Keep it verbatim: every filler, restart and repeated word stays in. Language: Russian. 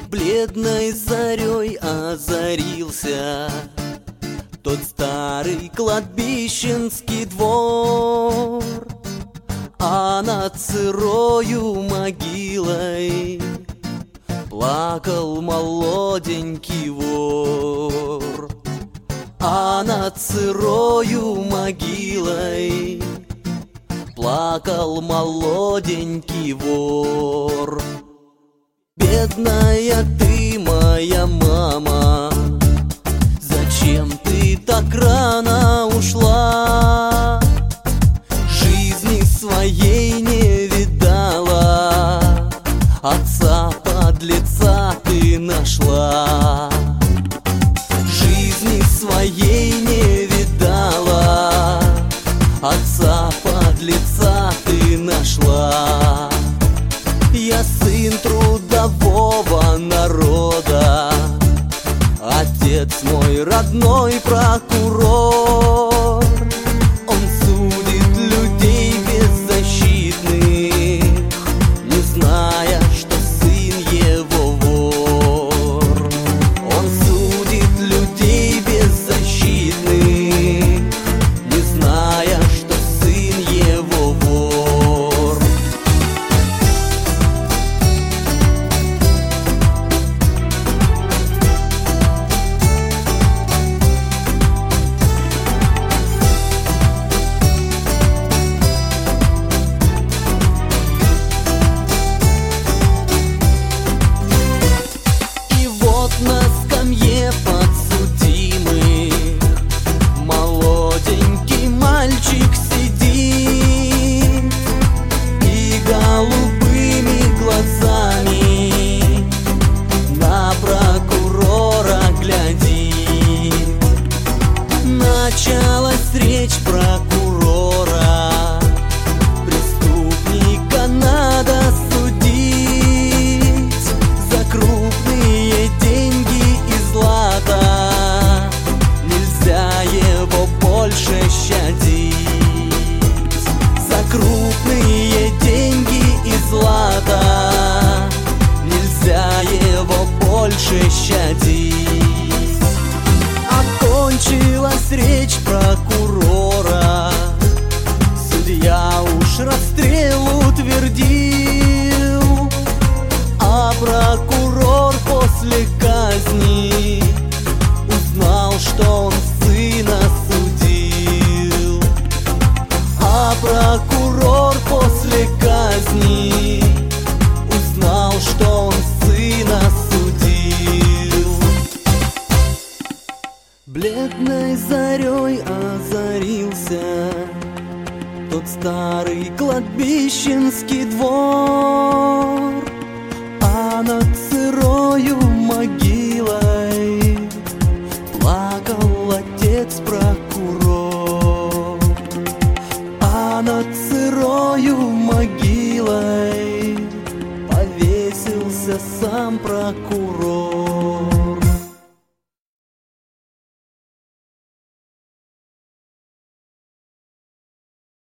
Бледной зарей озарился тот старый кладбищенский двор, а над сырою могилой плакал молоденький вор. А над сырою могилой плакал молоденький вор. Бедная ты, моя мама, зачем ты так рано ушла? Жизни своей не видала, отца подлеца ты нашла. Жизни своей не видала, отца подлеца ты нашла. Я сын трудового народа, отец мой родной прокурор. Он судит людей беззащитных, не зная, что сын его вор. Он судит людей беззащитных, не зная, что сын его вор. На скамье подсудимых молоденький мальчик сидит и голубыми глазами на прокурора глядит. Началась речь прокурора: преступника надо судить за крупные деньги и злато, нельзя его больше щадить. За крупные деньги и злато, нельзя его больше щадить. Окончилась речь прокурора, судья уж расстрел утвердил, а прокурор после казни узнал, что он сына судил. А прокурор после казни узнал, что он сына судил. Бледной зарей озарился тот старый кладбищенский двор, а над сырою могилой плакал отец прокурор. А над сырою могилой повесился сам прокурор.